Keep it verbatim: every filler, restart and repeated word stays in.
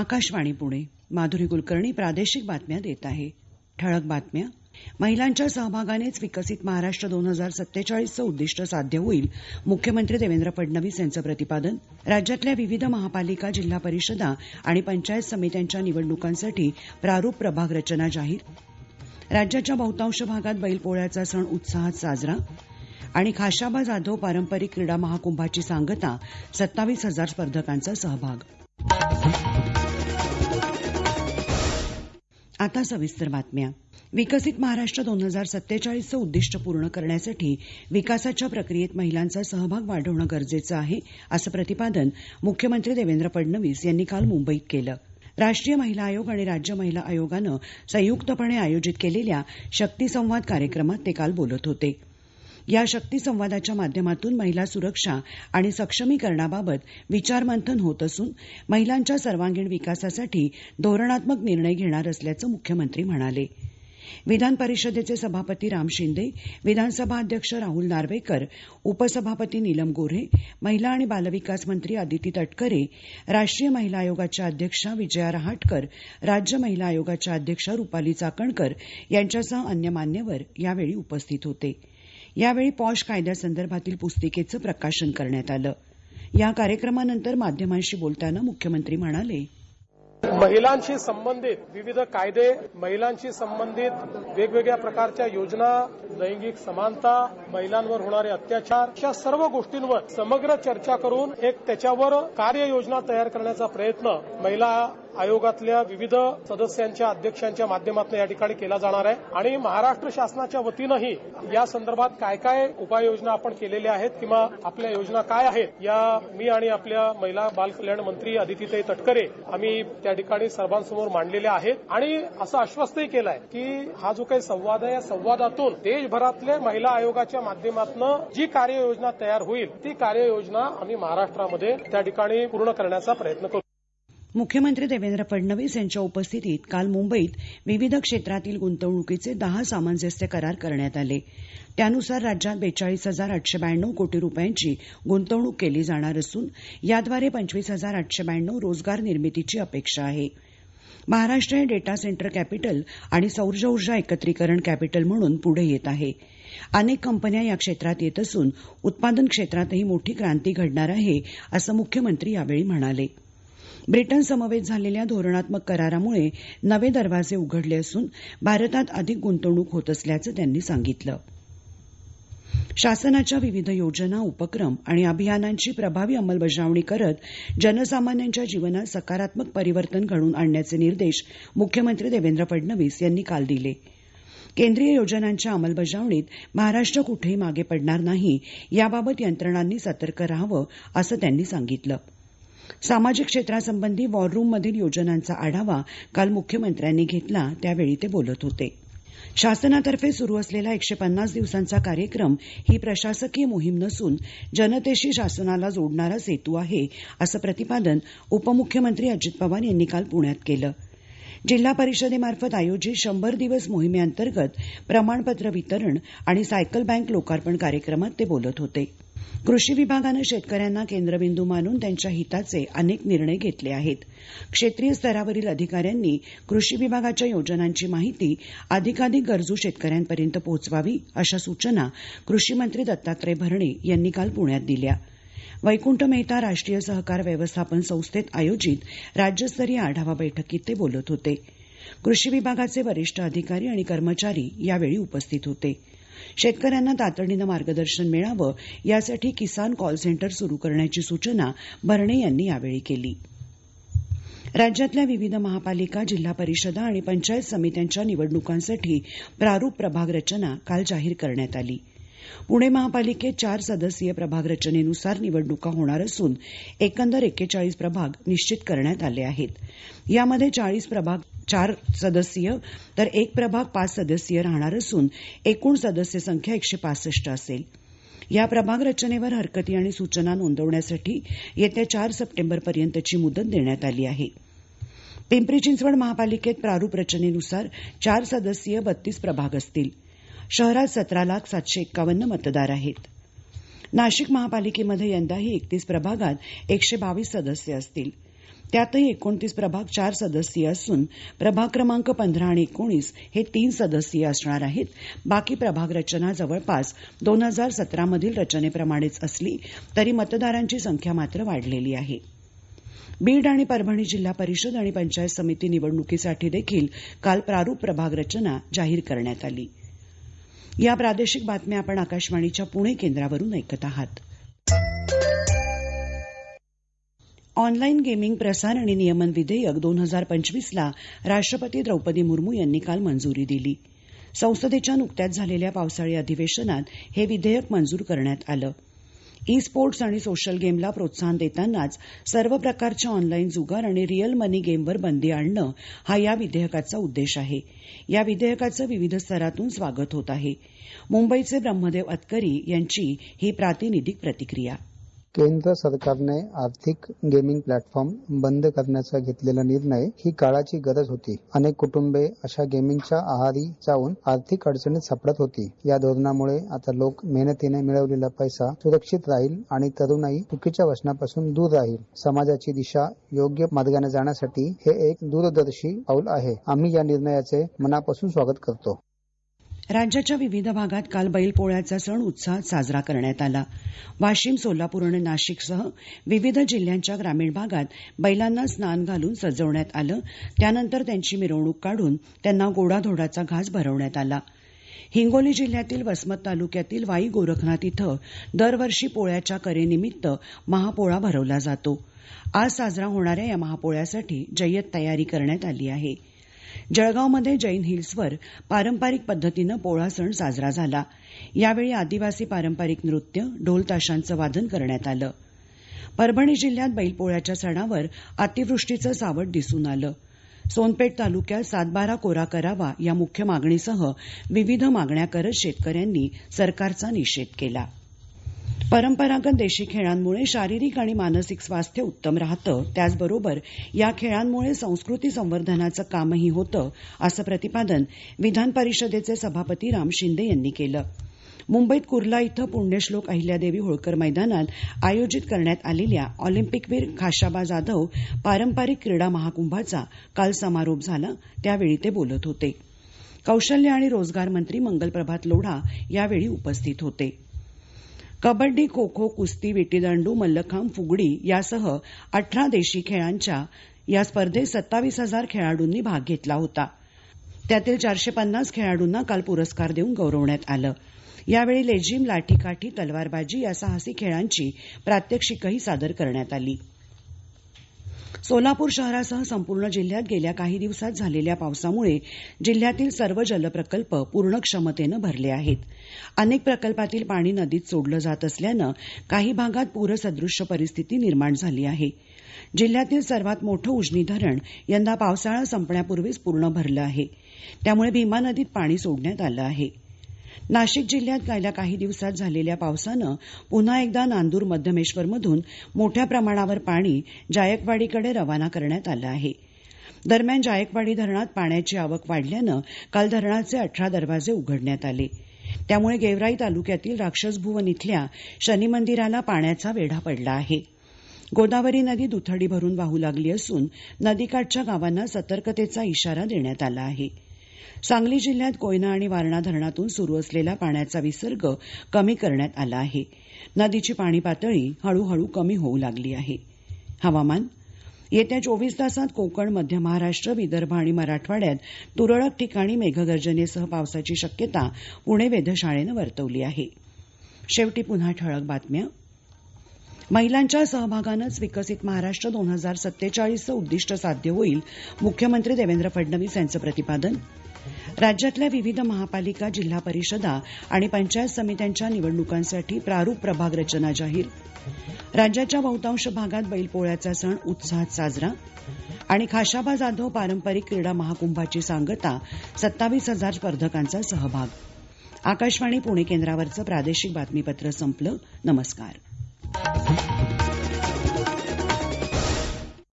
आकाशवाणी पुणे. माधुरी कुलकर्णी प्रादेशिक बातम्या देत आहे. ठळक बातम्या. महिलांच्या सहभागानेच विकसित महाराष्ट्र दोन हजार सत्तेचाळीसचं उद्दिष्ट साध्य होईल, मुख्यमंत्री देवेंद्र फडणवीस यांचं प्रतिपादन. राज्यातल्या विविध महापालिका, जिल्हा परिषदा आणि पंचायत समित्यांच्या निवडणुकांसाठी प्रारूप प्रभाग रचना जाहीर. राज्याच्या बहुतांश भागात बैलपोळ्याचा सण उत्साहात साजरा. आणि खाशाबा जाधव पारंपरिक क्रीडा महाकुंभाची सांगता, सत्तावीस हजार स्पर्धकांचा सहभाग. आता सविस्तर बातम्या. विकसित महाराष्ट्र दोन हजार सत्तेचाळीसचं उद्दिष्ट पूर्ण करण्यासाठी विकासाच्या प्रक्रियेत महिलांचा सहभाग वाढवणं गरजेचं आहे, असं प्रतिपादन मुख्यमंत्री देवेंद्र फडणवीस यांनी काल मुंबईत केलं. राष्ट्रीय महिला आयोग आणि राज्य महिला आयोगानं संयुक्तपणे आयोजित केलेल्या शक्ती संवाद कार्यक्रमात ते काल बोलत होते. या शक्ती संवादाच्या माध्यमातून महिला सुरक्षा आणि सक्षमीकरणाबाबत विचारमंथन होत असून महिलांच्या सर्वांगीण विकासासाठी धोरणात्मक निर्णय घेणार असल्याचं मुख्यमंत्री म्हणाले. विधान परिषदेचे सभापती राम शिंदे, विधानसभा अध्यक्ष राहुल नार्वेकर, उपसभापती नीलम गोऱ्हे, महिला आणि बालविकास मंत्री अदिती तटकरे, राष्ट्रीय महिला आयोगाच्या अध्यक्षा विजया रहाटकर, राज्य महिला आयोगाच्या अध्यक्षा रुपाली चाकणकर यांच्यासह अन्य मान्यवर यावेळी उपस्थित होते. यावेळी पॉश कायद्यासंदर्भातील पुस्तिकेचं प्रकाशन करण्यात आलं. या कार्यक्रमानंतर माध्यमांशी बोलताना मुख्यमंत्री म्हणाले, महिलांशी संबंधित विविध कायदे, महिलांशी संबंधित वेगवेगळ्या प्रकारच्या योजना, लैंगिक समानता, महिलांवर होणारे अत्याचार, अशा सर्व गोष्टींवर समग्र चर्चा करून एक त्याच्यावर कार्ययोजना तयार करण्याचा प्रयत्न महिला आयोगातल्या विविध सदस्यांच्या अध्यक्षांच्या माध्यमातून या ठिकाणी केला जाणार आहे. आणि महाराष्ट्र शासनाच्या वतीनंही या संदर्भात काय काय उपाययोजना आपण केलेल्या आहेत किंवा आपल्या योजना काय आहेत, या मी आणि आपल्या महिला बालकल्याण मंत्री अदितीताई तटकरे आम्ही त्या ठिकाणी सर्वांसमोर मांडलेल्या आहेत. आणि असं आश्वस्तही केलं आहे की हा जो काही संवाद आहे, या संवादातून देशभरातल्या महिला आयोगाच्या माध्यमातून जी कार्ययोजना तयार होईल, ती कार्ययोजना आम्ही महाराष्ट्रामध्ये त्या ठिकाणी पूर्ण करण्याचा प्रयत्न करू. मुख्यमंत्री देवेंद्र फडणवीस यांच्या उपस्थितीत काल मुंबईत विविध क्षेत्रातील गुंतवणुकीचे दहा सामंजस्य करार करण्यात आले. त्यानुसार राज्यात बेचाळीस हजार आठशे ब्याण्णव कोटी रुपयांची गुंतवणूक केली जाणार असून याद्वारे पंचवीस हजार आठशे ब्याण्णव रोजगार निर्मितीची अपेक्षा आहे. महाराष्ट्र हे डेटा सेंटर कॅपिटल आणि सौर ऊर्जा एकत्रीकरण कॅपिटल म्हणून पुढे येत आहे. अनेक कंपन्या या क्षेत्रात येत असून उत्पादन क्षेत्रातही मोठी क्रांती घडणार आहे, असं मुख्यमंत्री यावेळी म्हणाले. ब्रिटन समवेत झालेल्या धोरणात्मक करारामुळे नवे दरवाजे उघडले असून भारतात अधिक गुंतवणूक होत असल्याचं त्यांनी सांगितलं. शासनाच्या विविध योजना, उपक्रम आणि अभियानांची प्रभावी अंमलबजावणी करत जनसामान्यांच्या जीवनात सकारात्मक परिवर्तन घडवून आणण्याचे निर्देश मुख्यमंत्री देवेंद्र फडणवीस यांनी काल दिले. केंद्रीय योजनांच्या अंमलबजावणीत महाराष्ट्र कुठेही मागे पडणार नाही, याबाबत यंत्रणांनी सतर्क राहावं, असं त्यांनी सांगितलं. सामाजिक क्षेत्रासंबंधी वॉररूममधील योजनांचा आढावा काल मुख्यमंत्र्यांनी घेतला, त्यावेळी ते बोलत होते. शासनातर्फे सुरू असलेला एकशे पन्नास दिवसांचा कार्यक्रम ही प्रशासकीय मोहीम नसून जनतेशी शासनाला जोडणारा सेतू आहे, असं प्रतिपादन उपमुख्यमंत्री अजित पवार यांनी काल पुण्यात केलं. जिल्हा परिषदेमार्फत आयोजित शंभर दिवस मोहिमेअंतर्गत प्रमाणपत्र वितरण आणि सायकल बँक लोकार्पण कार्यक्रमात ते बोलत होते. कृषी विभागानं शेतकऱ्यांना केंद्रबिंदू मानून त्यांच्या हिताचे अनेक निर्णय घेतले आहेत. क्षेत्रीय स्तरावरील अधिकाऱ्यांनी कृषी विभागाच्या योजनांची माहिती अधिकाधिक गरजू शेतकऱ्यांपर्यंत पोहोचवावी, अशा सूचना कृषी मंत्री दत्तात्रय भरणे यांनी काल पुण्यात दिल्या. वैकुंठ मेहता राष्ट्रीय सहकार व्यवस्थापन संस्थेत आयोजित राज्यस्तरीय आढावा बैठकीत ते बोलत होते. कृषी विभागाचे वरिष्ठ अधिकारी आणि कर्मचारी यावेळी उपस्थित होते. शेतकऱ्यांना तातडीनं मार्गदर्शन मिळावं, यासाठी किसान कॉल सेंटर सुरू करण्याची सूचना भरणे यांनी यावेळी केली. राज्यातल्या विविध महापालिका, जिल्हा परिषदा आणि पंचायत समित्यांच्या निवडणुकांसाठी प्रारूप प्रभाग रचना काल जाहीर करण्यात आली. पुणे महापालिकेत चार सदस्यीय प्रभाग रचनेनुसार निवडणुका होणार असून एकंदर एक्केचाळीस प्रभाग निश्चित करण्यात आले आहेत. यामध्ये चाळीस प्रभाग चार सदस्यीय तर एक प्रभाग पाच सदस्यीय राहणार असून एकूण सदस्य संख्या एकशे पासष्ट असेल. या प्रभाग रचनेवर हरकती आणि सूचना नोंदवण्यासाठी येत्या चार सप्टेंबरपर्यंतची मुदत देण्यात आली आहे. पिंपरी चिंचवड महापालिकेत प्रारूप रचनेनुसार चार सदस्यीय बत्तीस प्रभाग असतील. शहरात सतरा लाख सातशे एक्कावन्न मतदार आहेत. नाशिक महापालिकेमध्ये यंदाही एकतीस प्रभागात एकशे बावीस सदस्य असतील. त्यातही एकोणतीस प्रभाग चार सदस्यीय असून प्रभाग क्रमांक पंधरा आणि एकोणीस हे तीन सदस्यीय असणार आहेत. बाकी प्रभाग रचना जवळपास दोन हजार सतरा मधील रचनेप्रमाणेच असली तरी मतदारांची संख्या मात्र वाढलेली आहे. बीड आणि परभणी जिल्हा परिषद आणि पंचायत समिती निवडणुकीसाठी देखील काल प्रारूप प्रभाग रचना जाहीर करण्यात आली. या प्रादेशिक बातम्या आपण आकाशवाणीच्या पुणे केंद्रावरून ऐकत आहात. ऑनलाईन गेमिंग प्रसार आणि नियमन विधेयक दोन हजार पंचवीसला राष्ट्रपती द्रौपदी मुर्मू यांनी काल मंजुरी दिली. संसदेच्या नुकत्याच झालेल्या पावसाळी अधिवेशनात हे विधेयक मंजूर करण्यात आलं. ई स्पोर्ट्स आणि सोशल गेमला प्रोत्साहन देतानाच सर्व प्रकारच्या ऑनलाईन जुगार आणि रिअल मनी गेमवर बंदी आणणं हा या विधेयकाचा उद्देश आहे. या विधेयकाचं विविध स्तरातून स्वागत होत आहे. मुंबईचे ब्रह्मदेव अतकरी यांची ही प्रातिनिधिक प्रतिक्रिया. केंद्र सरकारने आर्थिक गेमिंग प्लॅटफॉर्म बंद करण्याचा घेतलेला निर्णय ही काळाची गरज होती. अनेक कुटुंबे अशा गेमिंगच्या आहारी जाऊन आर्थिक अडचणीत सापडत होती. या धोरणामुळे आता लोक मेहनतीने मिळवलेला पैसा सुरक्षित राहील आणि तरुणाई चुकीच्या व्यसनापासून दूर राहील. समाजाची दिशा योग्य मार्गाने जाण्यासाठी हे एक दूरदर्शी पाऊल आहे. आम्ही या निर्णयाचे मनापासून स्वागत करतो. राज्याच्या विविध भागात काल बैलपोळ्याचा सण उत्साहात साजरा करण्यात आला. वाशिम, सोलापूर आणि नाशिकसह विविध जिल्ह्यांच्या ग्रामीण भागात बैलांना स्नान घालून सजवण्यात आलं. त्यानंतर त्यांची मिरवणूक काढून त्यांना गोडाधोडाचा घास भरवण्यात आला. हिंगोली जिल्ह्यातील वसमत तालुक्यातील वाई गोरखनाथ इथं दरवर्षी पोळ्याच्या करेनिमित्त महापोळा भरवला जातो. आज साजरा होणाऱ्या या महापोळ्यासाठी जय्यत तयारी करण्यात आली आहे. जळगावमध्ये जैन हिल्सवर पारंपरिक पद्धतीनं पोळा सण साजरा झाला. यावेळी आदिवासी पारंपरिक नृत्य, ढोल ताशांचं वादन करण्यात आलं. परभणी जिल्ह्यात बैलपोळ्याच्या सणावर अतिवृष्टीचं सावट दिसून आलं. सोनपेठ तालुक्यात सातबारा कोरा करावा या मुख्य मागणीसह विविध मागण्या करत शेतकऱ्यांनी सरकारचा निषेध केला. परंपरागत देशी खेळांमुळे शारीरिक आणि मानसिक स्वास्थ्य उत्तम राहतं. त्याचबरोबर या खेळांमुळे संस्कृती संवर्धनाचं कामही होतं, असं प्रतिपादन विधान परिषदेचे सभापती राम शिंदे यांनी केलं. मुंबईत कुर्ला इथं पुण्यश्लोक अहिल्यादेवी होळकर मैदानात आयोजित करण्यात आलेल्या ऑलिम्पिकवीर खाशाबा जाधव पारंपरिक क्रीडा महाकुंभाचा काल समारोप झाला. त्यावेळी ते बोलत होते. कौशल्य आणि रोजगार मंत्री मंगलप्रभात लोढा यावेळी उपस्थित होते. कबड्डी, खो खो, कुस्ती, विटीदांडू, मल्लखांब, फुगडी यासह अठरा देशी खेळांच्या या स्पर्धेत सत्तावीस हजार खेळाडूंनी भाग घेतला होता. त्यातील चारशे पन्नास खेळाडूंना काल पुरस्कार देऊन गौरवण्यात आलं. यावेळी लेझीम, लाठीकाठी, तलवारबाजी या साहसी खेळांची प्रात्यक्षिकही सादर करण्यात आली. सोलापूर शहरासह संपूर्ण जिल्ह्यात गेल्या काही दिवसात झालेल्या पावसामुळे जिल्ह्यातील सर्व जलप्रकल्प पूर्ण क्षमतेनं भरले आहेत. अनेक प्रकल्पातील पाणी नदीत सोडलं जात असल्यानं काही भागात पूरसदृश्य परिस्थिती निर्माण झाली आहे. जिल्ह्यातील सर्वात मोठं उजनी धरण यंदा पावसाळा संपण्यापूर्वीच पूर्ण भरलं आहे. त्यामुळे भीमा नदीत पाणी सोडण्यात आलं आहे. नाशिक जिल्ह्यात गेल्या काही दिवसात झालेल्या पावसानं पुन्हा एकदा नांदूर मध्यमेश्वरमधून मोठ्या प्रमाणावर पाणी जायकवाडीकडे रवाना करण्यात आलं आहे. दरम्यान जायकवाडी धरणात पाण्याची आवक वाढल्यानं काल धरणाचे अठरा दरवाजे उघडण्यात आले. त्यामुळे गेवराई तालुक्यातील राक्षसभुवन इथल्या शनी मंदिराला पाण्याचा वेढा पडला आहे. गोदावरी नदी दुथडी भरून वाहू लागली असून नदीकाठच्या गावांना सतर्कतेचा इशारा देण्यात आला आहे. सांगली जिल्ह्यात कोयना आणि वारणा धरणातून सुरू असलेला पाण्याचा विसर्ग कमी करण्यात आला आहे. नदीची पाणी पातळी हळूहळू कमी होऊ लागली आहे. हवामान. येत्या चोवीस तासात कोकण, मध्य महाराष्ट्र, विदर्भ आणि मराठवाड्यात तुरळक ठिकाणी मेघगर्जनेसह पावसाची शक्यता पुणे वेधशाळेनं वर्तवली आहे. शेवटी पुन्हा ठळक बातम्या. महिलांच्या सहभागानंच विकसित महाराष्ट्र दोन हजार सत्तेचाळीसचं उद्दिष्ट साध्य होईल, मुख्यमंत्री देवेंद्र फडणवीस यांचं प्रतिपादन. राज्यातल्या विविध महापालिका, जिल्हा परिषदा आणि पंचायत समित्यांच्या निवडणुकांसाठी प्रारूप प्रभाग रचना जाहीर. राज्याच्या बहुतांश भागात बैलपोळ्याचा सण उत्साहात साजरा. आणि खाशाबा जाधव पारंपरिक क्रीडा महाकुंभाची सांगता, सत्तावीस हजार स्पर्धकांचा सहभाग. आकाशवाणी पुणे केंद्रावरचं प्रादेशिक बातमीपत्र संपलं. नमस्कार.